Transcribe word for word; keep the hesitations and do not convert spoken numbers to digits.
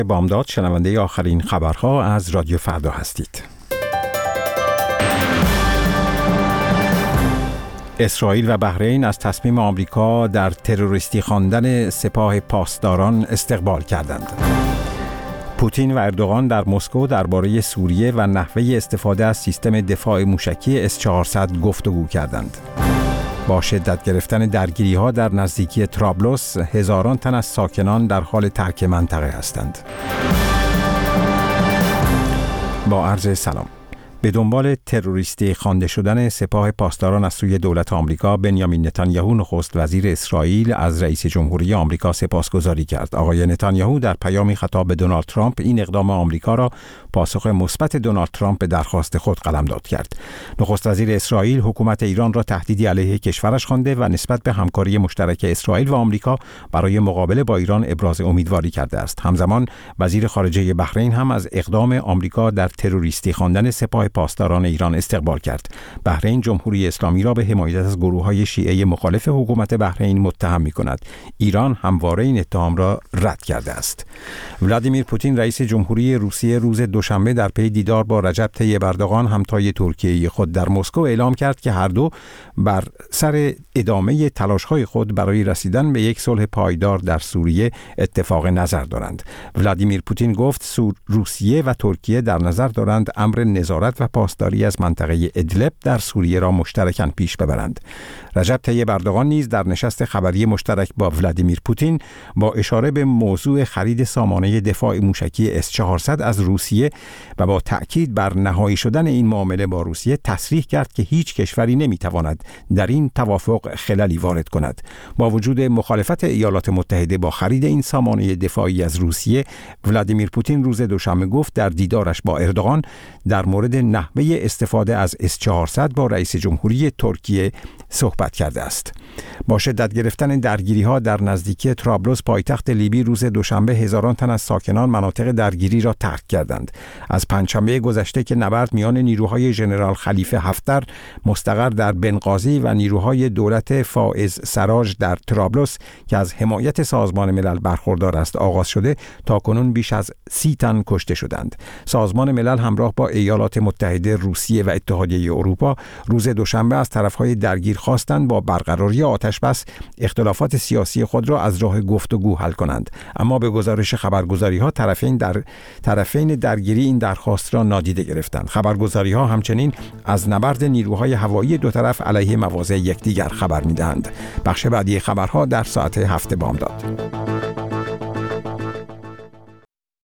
بامداد، شنونده آخرین خبرها از رادیو فردا هستید. اسرائیل و بحرین از تصمیم آمریکا در تروریستی خواندن سپاه پاسداران استقبال کردند. پوتین و اردوغان در مسکو درباره سوریه و نحوه استفاده از سیستم دفاع موشکی اس چهارصد گفتگو کردند. با شدت گرفتن درگیری‌ها در نزدیکی طرابلس، هزاران تن از ساکنان در حال ترک منطقه هستند. با عرض سلام. به دنبال تروریستی خوانده شدن سپاه پاسداران از سوی دولت آمریکا، بنیامین نتانیاهو نخست وزیر اسرائیل از رئیس جمهوری آمریکا سپاسگزاری کرد. آقای نتانیاهو در پیامی خطاب به دونالد ترامپ این اقدام آمریکا را پاسخ مثبت دونالد ترامپ به درخواست خود قلمداد کرد. نخست وزیر اسرائیل حکومت ایران را تهدیدی علیه کشورش خوانده و نسبت به همکاری مشترک اسرائیل و آمریکا برای مقابله با ایران ابراز امیدواری کرده است. همزمان وزیر خارجه بحرین هم از اقدام آمریکا در تروریستی خواندن سپاه پاسداران ایران استقبال کرد. بحرین جمهوری اسلامی را به حمایت از گروه‌های شیعه مخالف حکومت بحرین متهم می‌کند. ایران همواره این اتهام را رد کرده است. ولادیمیر پوتین رئیس جمهوری روسیه روز دوشنبه در پی دیدار با رجب طیب اردوغان همتای ترکیه خود در مسکو اعلام کرد که هر دو بر سر ادامه تلاش‌های خود برای رسیدن به یک صلح پایدار در سوریه اتفاق نظر دارند. ولادیمیر پوتین گفت سور روسیه و ترکیه در نظر دارند امر نظارت و پاسداری از منطقه ادلب در سوریه را مشترکاً پیش ببرند. رجب طیب اردوغان نیز در نشست خبری مشترک با ولادیمیر پوتین با اشاره به موضوع خرید سامانه دفاع موشکی اس چهارصد از روسیه و با تأکید بر نهایی شدن این معامله با روسیه تصریح کرد که هیچ کشوری نمیتواند در این توافق خللی وارد کند. با وجود مخالفت ایالات متحده با خرید این سامانه دفاعی از روسیه، ولادیمیر پوتین روز دوشنبه گفت در دیدارش با اردوغان در مورد نحوه استفاده از اس چهارصد با رئیس جمهوری ترکیه صحبت کرده است. با شدت گرفتن درگیری‌ها در نزدیکی طرابلس پایتخت لیبی روز دوشنبه، هزاران تن از ساکنان مناطق درگیری را ترک کردند. از پنجشنبه گذشته که نبرد میان نیروهای ژنرال خلیفه حفتر مستقر در بنغازی و نیروهای دولت فائز سراج در طرابلس که از حمایت سازمان ملل برخوردار است آغاز شده، تاکنون بیش از سی تن کشته شدند. سازمان ملل همراه با ایالات متحده، روسیه و اتحادیه اروپا روز دوشنبه از طرفهای درگیر خواستند با برقراری آتش بس اختلافات سیاسی خود را از راه گفتگو حل کنند، اما به گزارش خبرگزاری‌ها طرفین در طرفین درگیری این درخواست را نادیده گرفتند. خبرگزاری‌ها همچنین از نبرد نیروهای هوایی دو طرف علیه مواضع یکدیگر خبر می‌دهند. بخش بعدی خبرها در ساعت هفت بامداد.